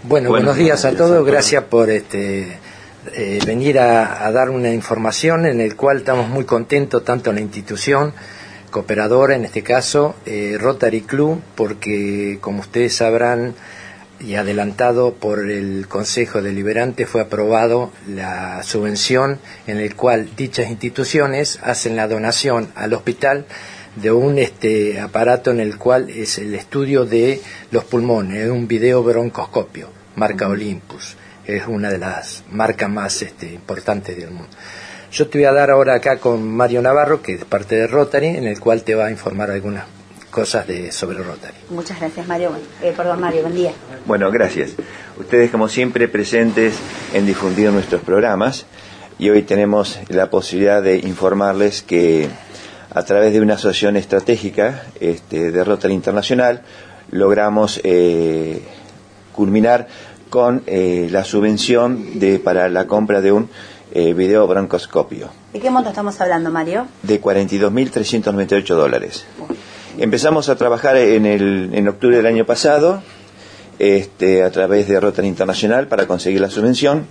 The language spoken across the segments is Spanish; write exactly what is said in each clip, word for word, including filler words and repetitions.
Bueno, bueno, buenos días a todos, gracias por este eh, venir a, a dar una información en el cual estamos muy contentos, tanto en la institución cooperadora, en este caso eh, Rotary Club, porque como ustedes sabrán y adelantado por el Consejo Deliberante, fue aprobado la subvención en el cual dichas instituciones hacen la donación al hospital de un este aparato en el cual es el estudio de los pulmones, es un video broncoscopio, marca Olympus, es una de las marcas más este, importantes del mundo. Yo te voy a dar ahora acá con Mario Navarro, que es parte de Rotary, en el cual te va a informar algunas cosas de sobre Rotary. Muchas gracias, Mario. Eh, perdón, Mario, buen día. Bueno, gracias. Ustedes, como siempre, presentes en difundir nuestros programas, y hoy tenemos la posibilidad de informarles que a través de una asociación estratégica este, de Rotary Internacional logramos eh, culminar con eh, la subvención de para la compra de un eh, video broncoscopio. ¿De qué monto estamos hablando, Mario? De cuarenta y dos mil trescientos noventa y ocho dólares. Empezamos a trabajar en, el, en octubre del año pasado este, a través de Rotary Internacional para conseguir la subvención,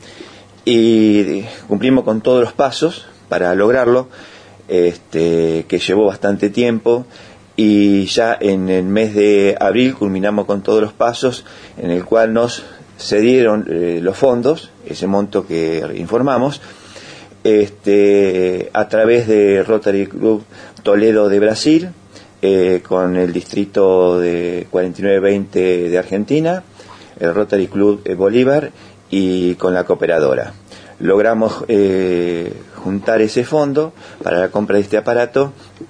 y cumplimos con todos los pasos para lograrlo. Este, que llevó bastante tiempo, y ya en el mes de abril culminamos con todos los pasos, en el cual nos cedieron eh, los fondos, ese monto que informamos, este, a través de Rotary Club Toledo de Brasil, eh, con el distrito de cuarenta y nueve veinte de Argentina, el Rotary Club Bolívar, y con la cooperadora. Logramos eh, juntar ese fondo para la compra de este aparato,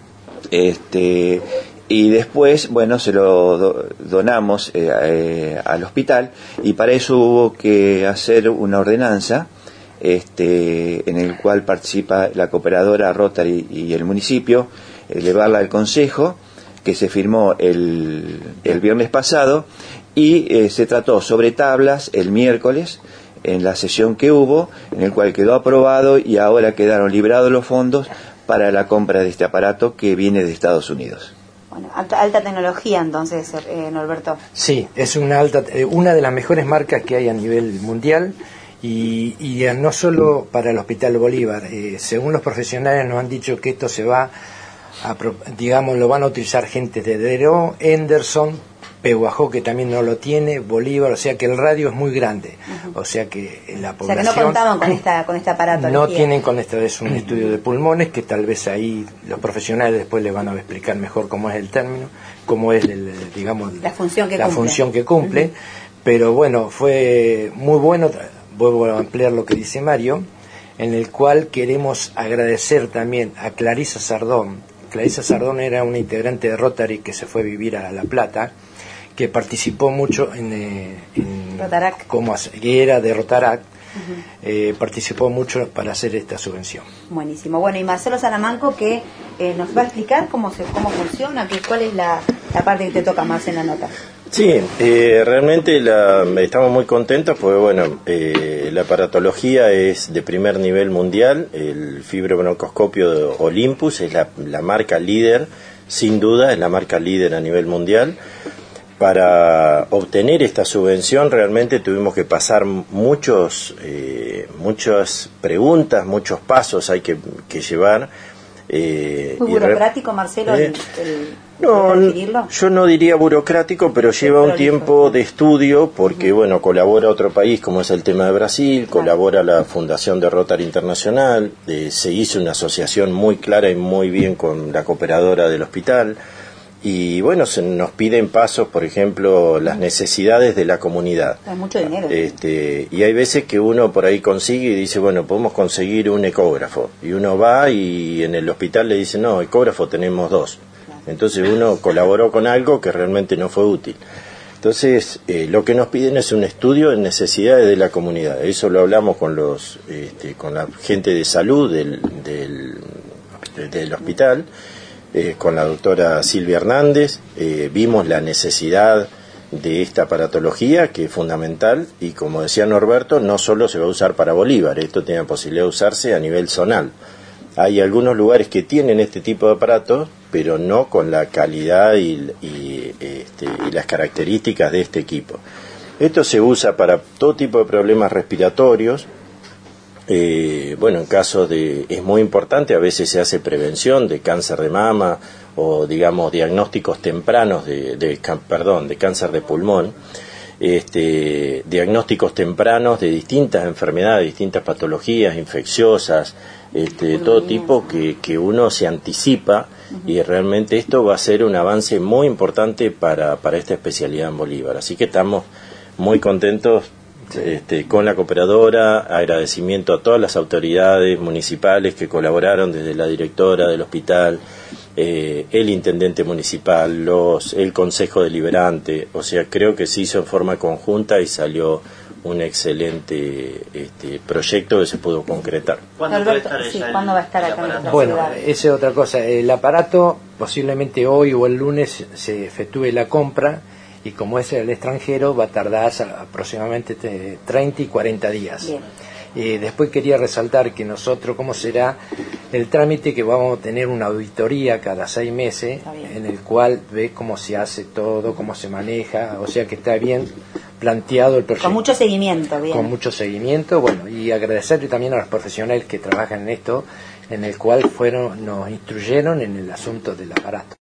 este, y después, bueno, se lo do, donamos eh, eh, al hospital, y para eso hubo que hacer una ordenanza este, en el cual participa la cooperadora Rotary y el municipio, elevarla al Consejo, que se firmó el, el viernes pasado, y eh, se trató sobre tablas el miércoles, en la sesión que hubo, en el cual quedó aprobado, y ahora quedaron librados los fondos para la compra de este aparato que viene de Estados Unidos. Bueno, alta, alta tecnología entonces, eh, Norberto. Sí, es una alta, eh, una de las mejores marcas que hay a nivel mundial, y, y no solo para el Hospital Bolívar. Eh, según los profesionales nos han dicho que esto se va a, digamos, lo van a utilizar gente de Deró, Henderson, Pehuajó, que también no lo tiene, Bolívar, o sea que el radio es muy grande, uh-huh. O sea que la población... O sea que no contaban con, esta, con este aparato. No tienen con esto, es un estudio de pulmones, que tal vez ahí los profesionales después les van a explicar mejor cómo es el término, cómo es, el, digamos, la función que la cumple, función que cumple. Uh-huh. Pero bueno, fue muy bueno, vuelvo a ampliar lo que dice Mario, en el cual queremos agradecer también a Clarisa Sardón. Clarisa Sardón era una integrante de Rotary que se fue a vivir a La Plata, que participó mucho en, eh, en Rotarac, como que era de Rotarac, uh-huh. eh, participó mucho para hacer esta subvención. Buenísimo. Bueno, y Marcelo Salamanco, que eh, nos va a explicar cómo se cómo funciona, que cuál es la, la parte que te toca más en la nota. Sí, eh, realmente la, estamos muy contentos porque, bueno, eh, la aparatología es de primer nivel mundial. El fibrobroncoscopio de Olympus es la, la marca líder, sin duda, es la marca líder a nivel mundial. Para obtener esta subvención realmente tuvimos que pasar muchos, eh, muchas preguntas, muchos pasos hay que, que llevar. Eh, ¿Muy burocrático, re... Marcelo, eh, el, el, no, el yo no diría burocrático, pero lleva un tiempo de estudio porque, uh-huh. bueno, colabora otro país como es el tema de Brasil, claro. Colabora la Fundación de Rotary Internacional, eh, se hizo una asociación muy clara y muy bien con la cooperadora del hospital. Y bueno, se nos piden pasos, por ejemplo, las necesidades de la comunidad. Hay mucho dinero. Este, y hay veces que uno por ahí consigue y dice, bueno, podemos conseguir un ecógrafo. Y uno va y en el hospital le dice, no, ecógrafo tenemos dos. Entonces uno colaboró con algo que realmente no fue útil. Entonces, eh, lo que nos piden es un estudio en necesidades de la comunidad. Eso lo hablamos con los, este, con la gente de salud del, del, del hospital. Eh, con la doctora Silvia Hernández, eh, vimos la necesidad de esta aparatología, que es fundamental, y como decía Norberto, no solo se va a usar para Bolívar, esto tiene la posibilidad de usarse a nivel zonal. Hay algunos lugares que tienen este tipo de aparatos, pero no con la calidad y, y, este, y las características de este equipo. Esto se usa para todo tipo de problemas respiratorios. Eh, bueno, en caso de, es muy importante, a veces se hace prevención de cáncer de mama o, digamos, diagnósticos tempranos de, de perdón, de cáncer de pulmón, este, diagnósticos tempranos de distintas enfermedades, distintas patologías infecciosas, este, de todo tipo que, que uno se anticipa, y realmente esto va a ser un avance muy importante para, para esta especialidad en Bolívar. Así que estamos muy contentos este, con la cooperadora, agradecimiento a todas las autoridades municipales que colaboraron, desde la directora del hospital, eh, el intendente municipal, los, el consejo deliberante. O sea, creo que se hizo en forma conjunta y salió un excelente este, proyecto que se pudo concretar. ¿Cuándo, Alberto, puede estar sí, ¿cuándo va a estar acá en nuestra Bueno, ciudad? esa es otra cosa. El aparato posiblemente hoy o el lunes se efectúe la compra, y como es el extranjero va a tardar aproximadamente treinta y cuarenta días. Bien. Eh, después quería resaltar que nosotros, cómo será el trámite, que vamos a tener una auditoría cada seis meses, en el cual ve cómo se hace todo, cómo se maneja, o sea que está bien planteado el proyecto. Con mucho seguimiento, bien. Con mucho seguimiento, bueno, y agradecerle también a los profesionales que trabajan en esto, en el cual fueron, nos instruyeron en el asunto del aparato.